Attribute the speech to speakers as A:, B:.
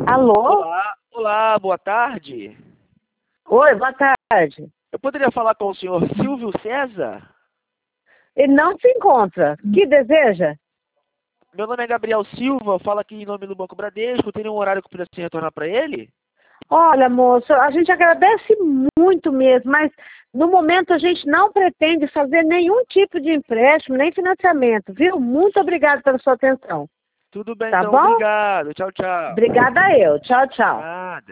A: Alô?
B: Olá, boa tarde.
A: Oi, boa tarde.
B: Eu poderia falar com o senhor Silvio César?
A: Ele não se encontra. Que deseja?
B: Meu nome é Gabriel Silva, falo aqui em nome do Banco Bradesco. Tem um horário que eu pudesse retornar para ele?
A: Olha, moço, a gente agradece muito mesmo, mas no momento a gente não pretende fazer nenhum tipo de empréstimo, nem financiamento, viu? Muito obrigada pela sua atenção.
B: Tudo bem,
A: Tá
B: então.
A: bom?
B: Obrigado. Tchau, tchau.
A: Obrigada eu. Tchau, tchau.
B: Nada.